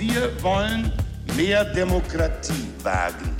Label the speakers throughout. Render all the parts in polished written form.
Speaker 1: Wir wollen mehr Demokratie wagen.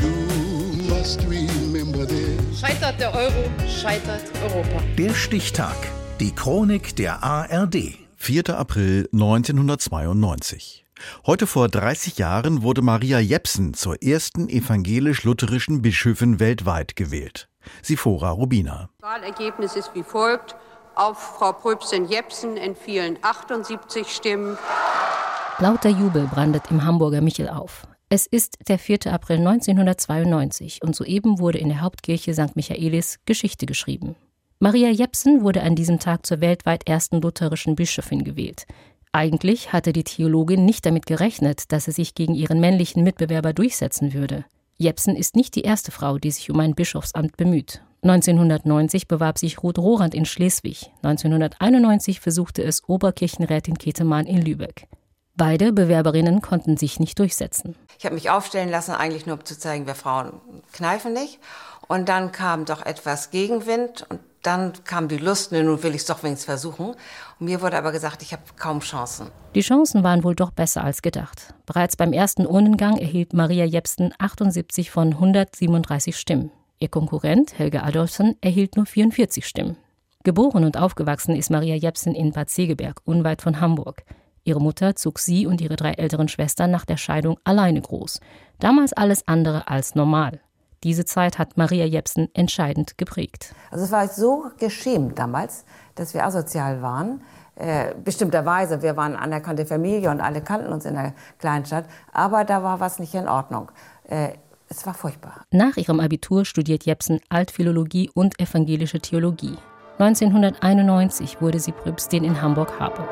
Speaker 2: Scheitert der Euro, scheitert Europa.
Speaker 3: Der Stichtag. Die Chronik der ARD.
Speaker 4: 4. April 1992. Heute vor 30 Jahren wurde Maria Jepsen zur ersten evangelisch-lutherischen Bischöfin weltweit gewählt. Sifora Rubina.
Speaker 5: Das Wahlergebnis ist wie folgt. Auf Frau Pröbstin Jepsen entfielen 78 Stimmen.
Speaker 6: Lauter Jubel brandet im Hamburger Michel auf. Es ist der 4. April 1992 und soeben wurde in der Hauptkirche St. Michaelis Geschichte geschrieben. Maria Jepsen wurde an diesem Tag zur weltweit ersten lutherischen Bischöfin gewählt. Eigentlich hatte die Theologin nicht damit gerechnet, dass sie sich gegen ihren männlichen Mitbewerber durchsetzen würde. Jepsen ist nicht die erste Frau, die sich um ein Bischofsamt bemüht. 1990 bewarb sich Ruth Rohrand in Schleswig. 1991 versuchte es Oberkirchenrätin Ketemann in Lübeck. Beide Bewerberinnen konnten sich nicht durchsetzen.
Speaker 7: Ich habe mich aufstellen lassen, eigentlich nur um zu zeigen, wir Frauen kneifen nicht. Und dann kam doch etwas Gegenwind und dann kam die Lust, nun will ich es doch wenigstens versuchen. Und mir wurde aber gesagt, ich habe kaum Chancen.
Speaker 6: Die Chancen waren wohl doch besser als gedacht. Bereits beim ersten Urnengang erhielt Maria Jepsen 78 von 137 Stimmen. Ihr Konkurrent, Helge Adolfsson, erhielt nur 44 Stimmen. Geboren und aufgewachsen ist Maria Jepsen in Bad Segeberg, unweit von Hamburg. Ihre Mutter zog sie und ihre 3 älteren Schwestern nach der Scheidung alleine groß. Damals alles andere als normal. Diese Zeit hat Maria Jepsen entscheidend geprägt.
Speaker 7: Also es war so geschämt damals, dass wir asozial waren. Bestimmterweise, wir waren eine anerkannte Familie und alle kannten uns in der Kleinstadt. Aber da war was nicht in Ordnung. Es war furchtbar.
Speaker 6: Nach ihrem Abitur studiert Jepsen Altphilologie und evangelische Theologie. 1991 wurde sie Pröbstin in Hamburg-Harburg.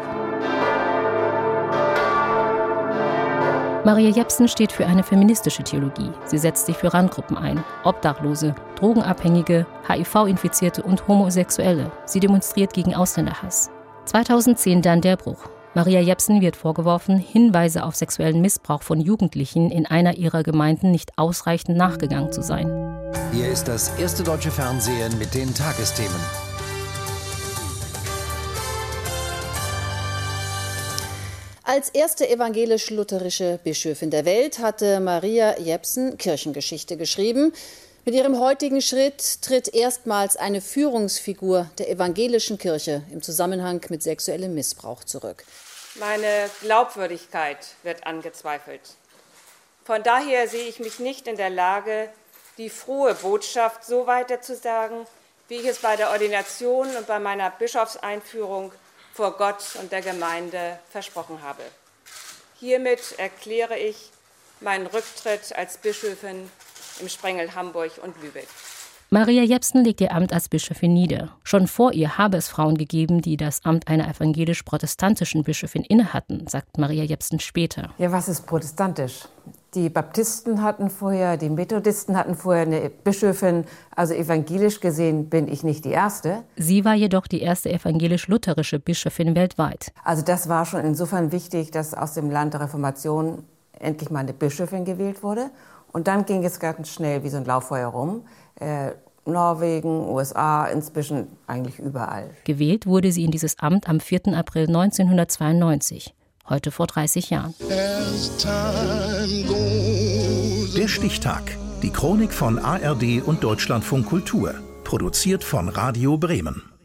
Speaker 6: Maria Jepsen steht für eine feministische Theologie. Sie setzt sich für Randgruppen ein, Obdachlose, Drogenabhängige, HIV-Infizierte und Homosexuelle. Sie demonstriert gegen Ausländerhass. 2010 dann der Bruch. Maria Jepsen wird vorgeworfen, Hinweise auf sexuellen Missbrauch von Jugendlichen in einer ihrer Gemeinden nicht ausreichend nachgegangen zu sein.
Speaker 3: Hier ist das erste deutsche Fernsehen mit den Tagesthemen.
Speaker 8: Als erste evangelisch-lutherische Bischöfin der Welt hatte Maria Jepsen Kirchengeschichte geschrieben. Mit ihrem heutigen Schritt tritt erstmals eine Führungsfigur der evangelischen Kirche im Zusammenhang mit sexuellem Missbrauch zurück.
Speaker 9: Meine Glaubwürdigkeit wird angezweifelt. Von daher sehe ich mich nicht in der Lage, die frohe Botschaft so weiterzusagen, wie ich es bei der Ordination und bei meiner Bischofseinführung vor Gott und der Gemeinde versprochen habe. Hiermit erkläre ich meinen Rücktritt als Bischöfin im Sprengel Hamburg und Lübeck.
Speaker 6: Maria Jepsen legt ihr Amt als Bischöfin nieder. Schon vor ihr habe es Frauen gegeben, die das Amt einer evangelisch-protestantischen Bischöfin innehatten, sagt Maria Jepsen später.
Speaker 7: Ja, was ist protestantisch? Die Baptisten hatten vorher, die Methodisten hatten vorher eine Bischöfin. Also evangelisch gesehen bin ich nicht die Erste.
Speaker 6: Sie war jedoch die erste evangelisch-lutherische Bischöfin weltweit.
Speaker 7: Also das war schon insofern wichtig, dass aus dem Land der Reformation endlich mal eine Bischöfin gewählt wurde. Und dann ging es ganz schnell wie so ein Lauffeuer rum. Norwegen, USA, inzwischen eigentlich überall.
Speaker 6: Gewählt wurde sie in dieses Amt am 4. April 1992. Heute vor 30 Jahren.
Speaker 3: Der Stichtag. Die Chronik von ARD und Deutschlandfunk Kultur. Produziert von Radio Bremen.